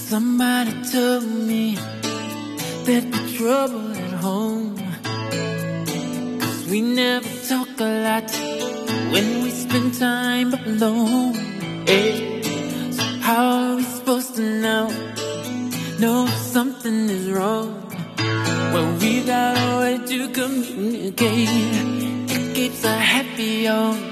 Somebody told me there'd be trouble at home, 'cause we never talk a lot when we spend time alone. Hey, so how are we supposed to know something is wrong? Well, we got a way to communicate. It keeps us happy all